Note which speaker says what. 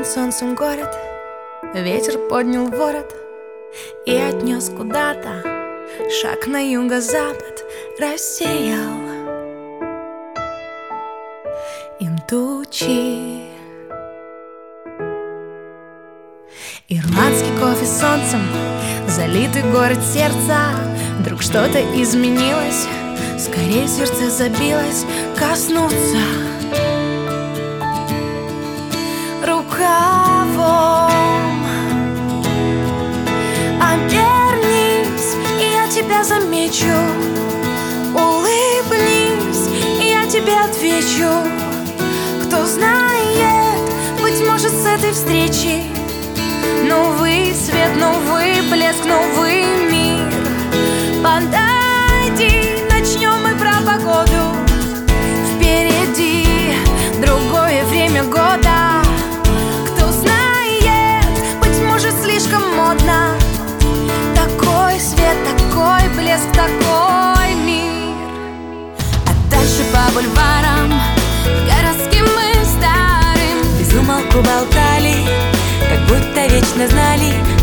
Speaker 1: над солнцем город, ветер поднял ворот и отнес куда-то. Шаг на юго-запад рассеял им тучи. Ирландский кофе солнцем, залитый город сердца. Вдруг что-то изменилось, скорее сердце забилось. Коснуться рукавом, обернись, и я тебя замечу. Улыбнись, и я тебе отвечу. Кто знает, быть может, с этой встречи новый свет, новый блеск, новый мир. Подойди, начнем мы про погоду. Впереди другое время года. Кто знает, быть может, слишком модно. Такой свет, такой блеск, такой мир. А дальше по бульварам городским мы старым без умолку болтали, как будто вечно знали,